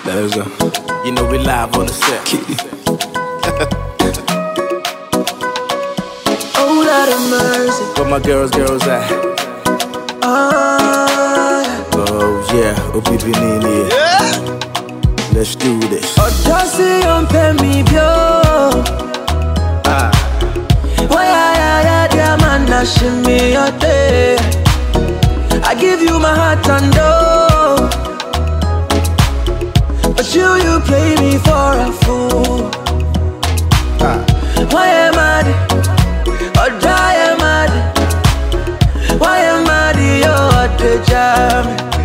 Let's go. You know we live on the set. Oh, Lord of mercy. Where my girls at? Oh yeah, OPP in here. Let's do this. Odasi on me bio. Why dear man, shimmy your day. I give you my heart and door, but you play me for a fool. Why am I? Or die am I? Why am I the jam?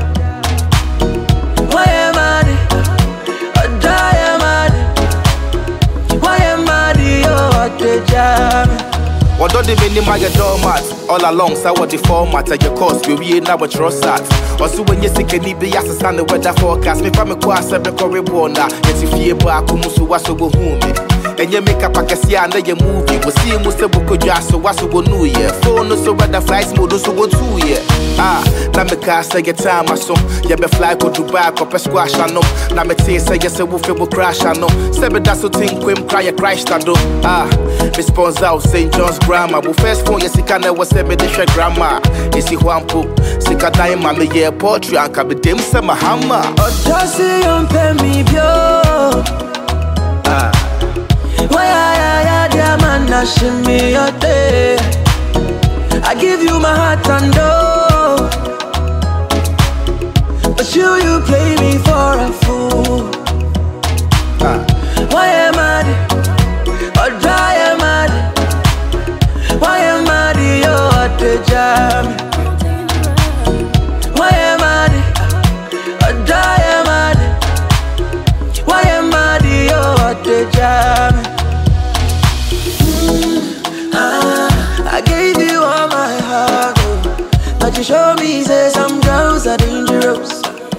Why am I? Or die am I? Why am I the jam? What do they mean my doormat? All along, so what the format at your course, we now what trust at. Also, when you sick and be asked to the weather forecast, me from a class every corridor, it's if you back, Musu was so home. And you make up a cassia and you movie. We'll see Musa Bukoja, so what's a new year. Phone so weather flights, modus so go 2 year. Namika say your time, my son. You be fly go Dubai, up a squash, I know. Namete say yes, a wolf will crash, I know. Seven that's so think, Quim cry a Christ, I do. Response out St. John's grammar. Well, first phone, yes, you can never say me the grammar. Is he one poop? Sika time, mammy, yeah, poetry, and can be dim, some hammer. Odasi on me bio. Why dear man, shimmy your day. I give you my heart and door, but you play me for a fool. Why am I? Or die am I? Why am I the jam? Why am I? Or die am I? Why am I the jam? I gave you all my heart, but you show me say some girls are dangerous.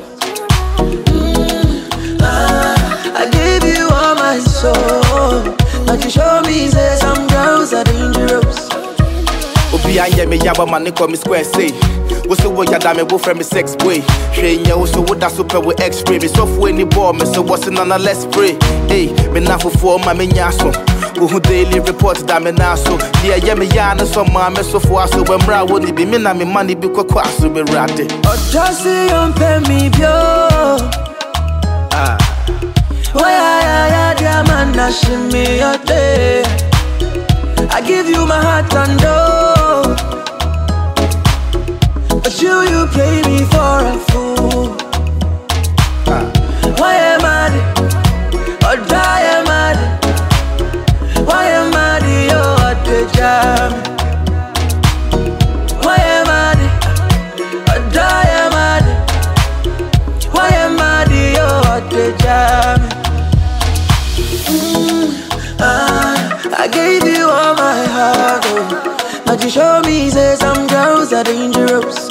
I gave you all my soul, but you show me say some girls are dangerous. Obi anye me yaba mane call me square say. What's the way you dame bo from me sex boy? Train ya also with that super with X-ray. Me software any ball me so what's in on a let's pray. Hey, me na for my me nyaso. Who daily reports that me now so. Yeah, me yana so my me so for so when bra won't be me na me money be kwa so be rade. Odasi on me bio. Why dear man, shimmy your day. I give you my heart and door, but you play me for a fool. Why am I? Or die am I? Why am I the jam? Why am I? Or die am I? Why am I the jam? I gave you all my heart, but you show me say some girls are dangerous.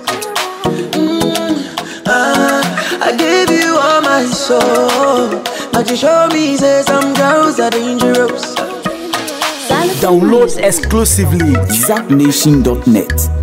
I gave you all my soul, but you show me say some girls are dangerous. Download exclusively ZackNation.net.